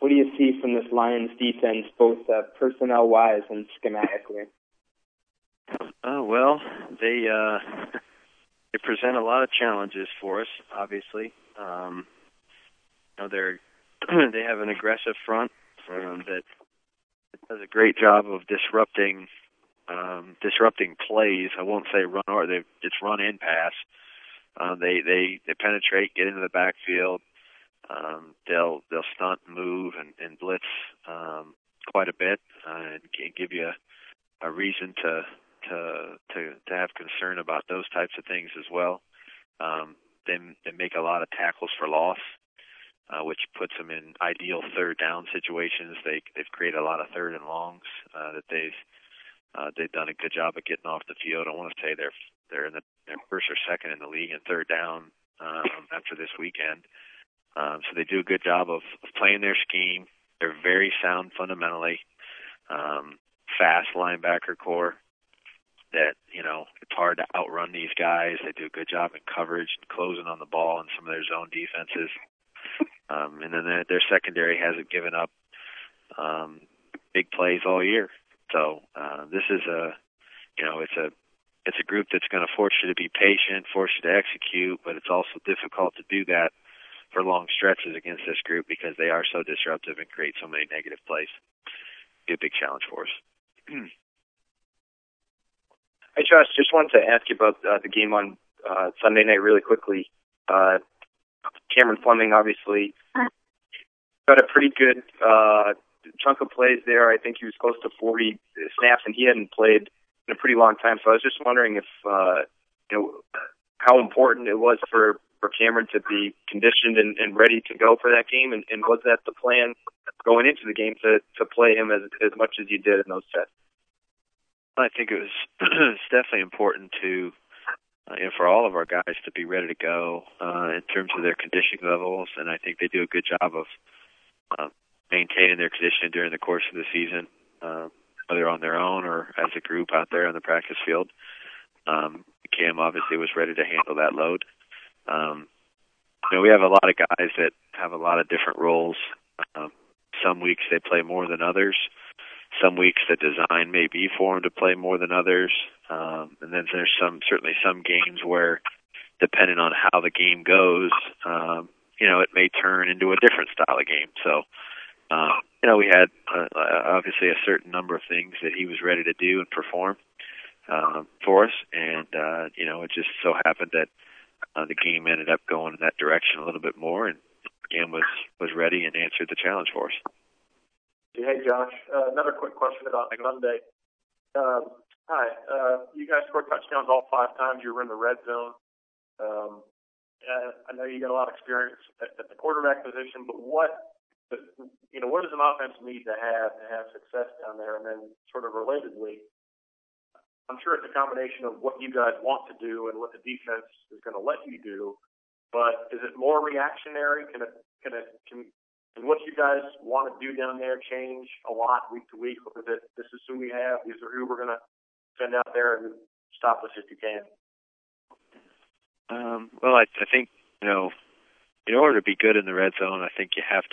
do you see from this Lions defense, both personnel-wise and schematically? Well, they present a lot of challenges for us. Obviously, they have an aggressive front that does a great job of disrupting plays. I won't say run or it's run and pass. They penetrate, get into the backfield. They'll stunt, move, and blitz quite a bit, and give you a reason to have concern about those types of things as well. They make a lot of tackles for loss, which puts them in ideal third down situations. They've created a lot of third and longs that they've done a good job of getting off the field. I want to say they're in their first or second in the league in third down after this weekend. So they do a good job of playing their scheme. They're very sound fundamentally. Fast linebacker core that, it's hard to outrun these guys. They do a good job in coverage and closing on the ball in some of their zone defenses. And then their secondary hasn't given up big plays all year. So this is it's a group that's going to force you to be patient, force you to execute, but it's also difficult to do that for long stretches against this group because they are so disruptive and create so many negative plays. Be a big challenge for us. Hey, Josh, just wanted to ask you about the game on Sunday night really quickly. Cameron Fleming obviously got a pretty good chunk of plays there. I think he was close to 40 snaps, and he hadn't played in a pretty long time. So I was just wondering if, how important it was for Cameron to be conditioned and ready to go for that game, and was that the plan going into the game to play him as much as you did in those sets? I think it was it's definitely important to for all of our guys to be ready to go in terms of their conditioning levels, and I think they do a good job of maintaining their conditioning during the course of the season, whether on their own or as a group out there on the practice field. Cam obviously was ready to handle that load. We have a lot of guys that have a lot of different roles. Some weeks they play more than others. Some weeks the design may be for them to play more than others. And then there's certainly some games where, depending on how the game goes, it may turn into a different style of game. So, we had obviously a certain number of things that he was ready to do and perform for us. And, it just so happened that the game ended up going in that direction a little bit more, and Cam was ready and answered the challenge for us. Hey, Josh. Another quick question about Sunday. Hi. You guys scored touchdowns all 5 times you were in the red zone. I know you got a lot of experience at the quarterback position, but what does an offense need to have success down there? And then sort of relatedly, I'm sure it's a combination of what you guys want to do and what the defense is going to let you do, but is it more reactionary? Can what you guys want to do down there change a lot week to week? Or is it, this is who we have, these are who we're going to send out there and stop us if you can? Well, I think, in order to be good in the red zone, I think you have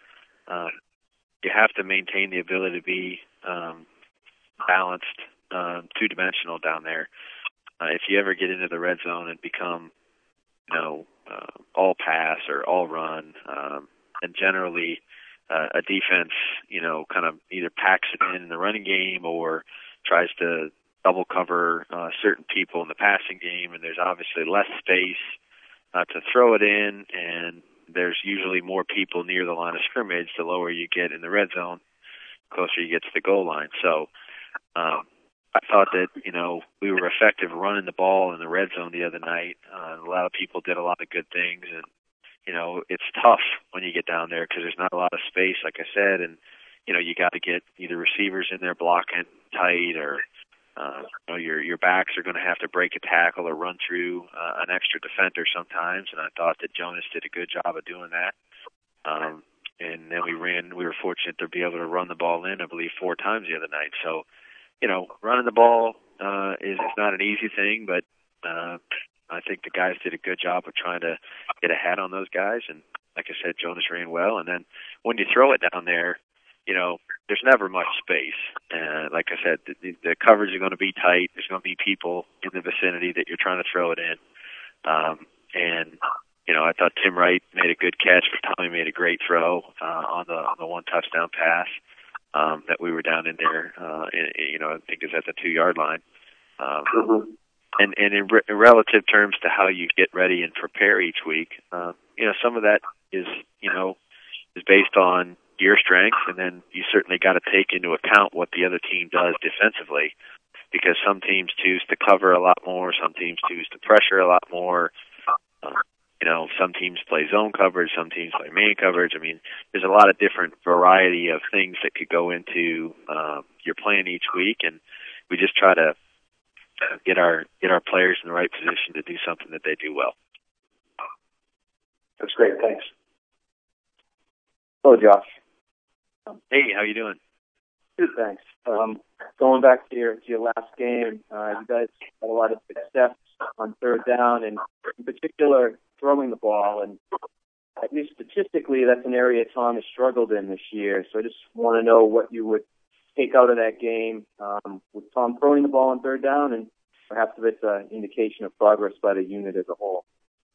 to maintain the ability to be balanced, two-dimensional down there. If you ever get into the red zone and become, all pass or all run, and generally a defense, kind of either packs it in the running game or tries to double cover certain people in the passing game, and there's obviously less space to throw it in, and there's usually more people near the line of scrimmage the lower you get in the red zone, closer you get to the goal line. So I thought that, we were effective running the ball in the red zone the other night. A lot of people did a lot of good things, and it's tough when you get down there because there's not a lot of space, like I said, and, you got to get either receivers in there blocking tight or, your backs are going to have to break a tackle or run through an extra defender sometimes, and I thought that Jonas did a good job of doing that. And then we were fortunate to be able to run the ball in, I believe, 4 times the other night. So, running the ball is not an easy thing, but I think the guys did a good job of trying to get ahead on those guys, and like I said, Jonas ran well. And then when you throw it down there, there's never much space. Like I said, the coverage is going to be tight. There's going to be people in the vicinity that you're trying to throw it in. And I thought Tim Wright made a good catch, but Tommy made a great throw on the one touchdown pass that we were down in there. I think it's at the 2-yard line. And in relative terms to how you get ready and prepare each week, some of that is based on your strengths, and then you certainly got to take into account what the other team does defensively, because some teams choose to cover a lot more, some teams choose to pressure a lot more. Some teams play zone coverage, some teams play man coverage. I mean, there's a lot of different variety of things that could go into your plan each week, and we just try to get our players in the right position to do something that they do well. That's great. Thanks. Hello, Josh. Hey, how you doing? Good, thanks. Going back to your last game, you guys had a lot of success on third down, and in particular, throwing the ball. And at least statistically, that's an area Tom has struggled in this year. So I just want to know what you would take out of that game with Tom throwing the ball on third down, and perhaps if it's an indication of progress by the unit as a whole.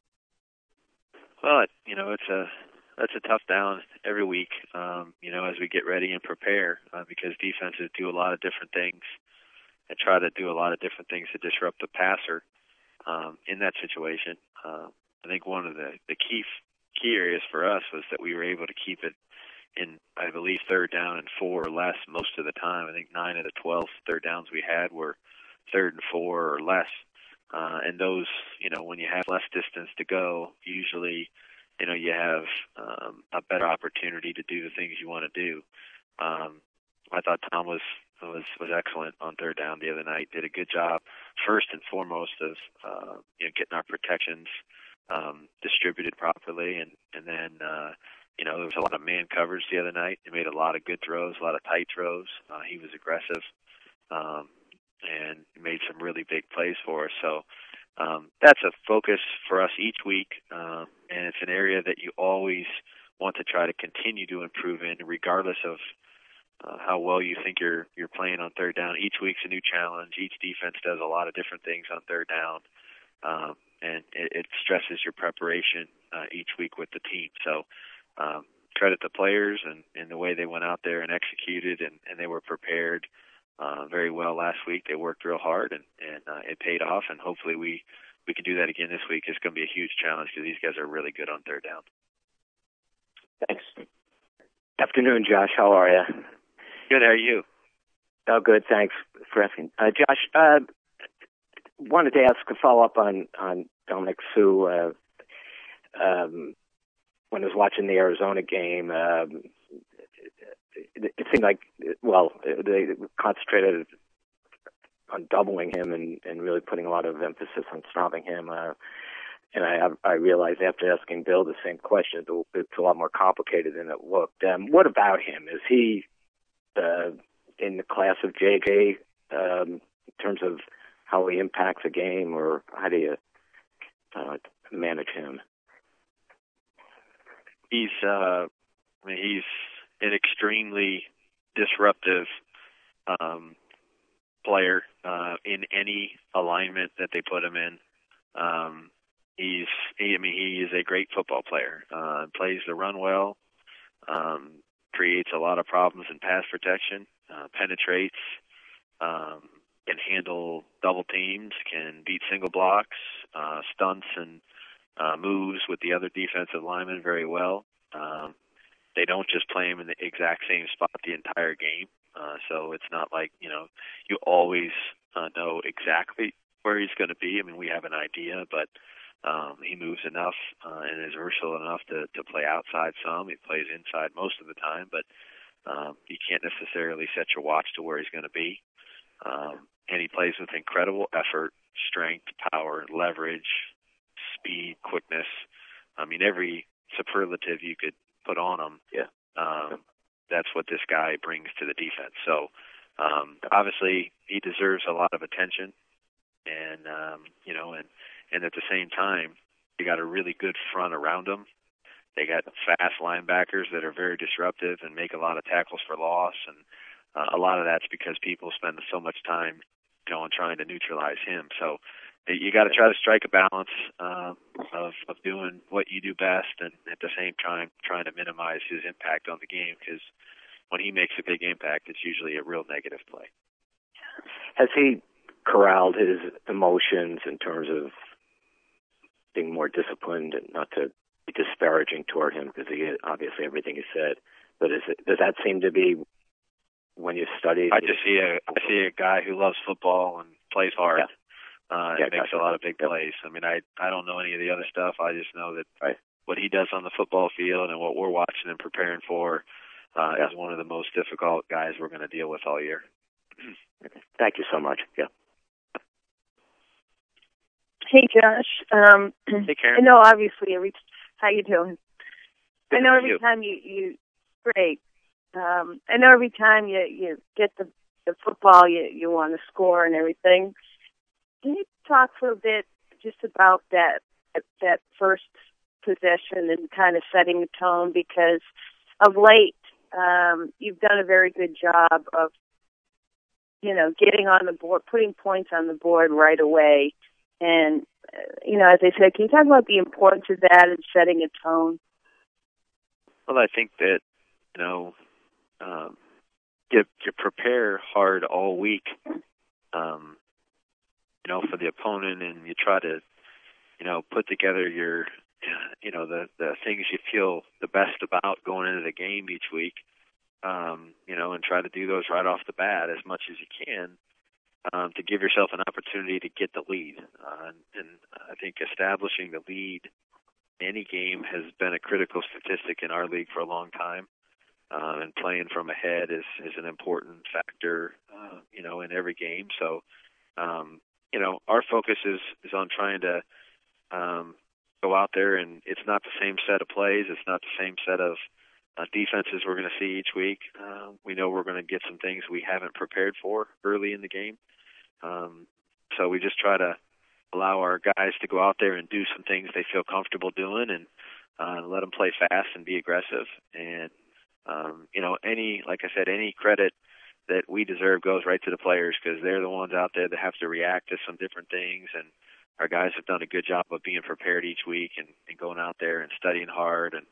Well, that's a tough down every week, as we get ready and prepare, because defenses do a lot of different things and try to do a lot of different things to disrupt the passer in that situation. I think one of the key areas for us was that we were able to keep it in, I believe, third down and 4 or less most of the time. I think 9 of the 12 third downs we had were 3rd and 4 or less. And those, when you have less distance to go, usually, you have a better opportunity to do the things you want to do. I thought Tom was excellent on third down the other night. Did a good job, first and foremost, of getting our protections distributed properly, and then there was a lot of man coverage the other night. He made a lot of good throws, a lot of tight throws. He was aggressive and made some really big plays for us. So that's a focus for us each week, and it's an area that you always want to try to continue to improve in, regardless of how well you think you're playing on third down. Each week's a new challenge. Each defense does a lot of different things on third down, and it stresses your preparation each week with the team. So credit the players and the way they went out there and executed, and they were prepared very well last week. They worked real hard, and it paid off, and hopefully we can do that again this week. It's going to be a huge challenge because these guys are really good on third down. Thanks. Afternoon, Josh. How are you? Good. How are you? Oh, good. Thanks for asking. Josh, wanted to ask a follow-up on Dominic Sue. When I was watching the Arizona game, it seemed like, they concentrated on doubling him and really putting a lot of emphasis on stopping him. And I realized after asking Bill the same question, it's a lot more complicated than it looked. What about him? Is he in the class of JJ in terms of how he impacts a game, or how do you manage him? He's an extremely disruptive player in any alignment that they put him in. He is a great football player. Plays the run well, creates a lot of problems in pass protection, penetrates, can handle double teams, can beat single blocks, stunts and moves with the other defensive linemen very well. They don't just play him in the exact same spot the entire game. So it's not like, you always know exactly where he's going to be. I mean, we have an idea, but he moves enough and is versatile enough to play outside some. He plays inside most of the time, but you can't necessarily set your watch to where he's going to be. And he plays with incredible effort, strength, power, leverage, speed, quickness. I mean, every superlative you could put on him. Yeah. That's what this guy brings to the defense. So obviously he deserves a lot of attention, and and at the same time, you got a really good front around him They got fast linebackers that are very disruptive and make a lot of tackles for loss, and a lot of that's because people spend so much time, on trying to neutralize him. So you got to try to strike a balance of doing what you do best, and at the same time trying to minimize his impact on the game, because when he makes a big impact, it's usually a real negative play. Has he corralled his emotions in terms of being more disciplined, and not to be disparaging toward him, because he obviously everything he said, but does that seem to be when you study? I see a guy who loves football and plays hard. Makes a lot of big plays. I mean, I don't know any of the other stuff. I just know that what he does on the football field and what we're watching and preparing for is one of the most difficult guys we're going to deal with all year. Thank you so much. Yeah. Hey, Josh. Hey, Karen. I know, obviously, how you doing? Good. I know every time you great. I know every time you get the football, you want to score and everything. Can you talk for a bit just about that first possession and kind of setting the tone? Because of late, you've done a very good job of, getting on the board, putting points on the board right away. And, as I said, can you talk about the importance of that and setting a tone? Well, I think that, you prepare hard all week, for the opponent, and you try to, put together your, the things you feel the best about going into the game each week, and try to do those right off the bat as much as you can, to give yourself an opportunity to get the lead. And I think establishing the lead in any game has been a critical statistic in our league for a long time. And playing from ahead is an important factor, in every game. So, our focus is on trying to go out there, and it's not the same set of plays. It's not the same set of defenses we're going to see each week. We know we're going to get some things we haven't prepared for early in the game. So we just try to allow our guys to go out there and do some things they feel comfortable doing, and let them play fast and be aggressive. And, like I said, any credit that we deserve goes right to the players, because they're the ones out there that have to react to some different things. And our guys have done a good job of being prepared each week and going out there and studying hard. And,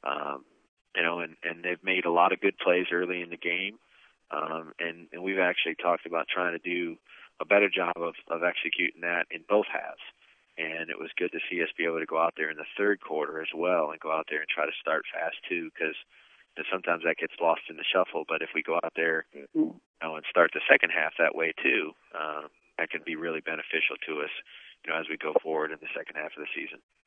and they've made a lot of good plays early in the game. And we've actually talked about trying to do a better job of executing that in both halves. And it was good to see us be able to go out there in the third quarter as well, and go out there and try to start fast too, because sometimes that gets lost in the shuffle. But if we go out there, and start the second half that way too, that can be really beneficial to us, as we go forward in the second half of the season.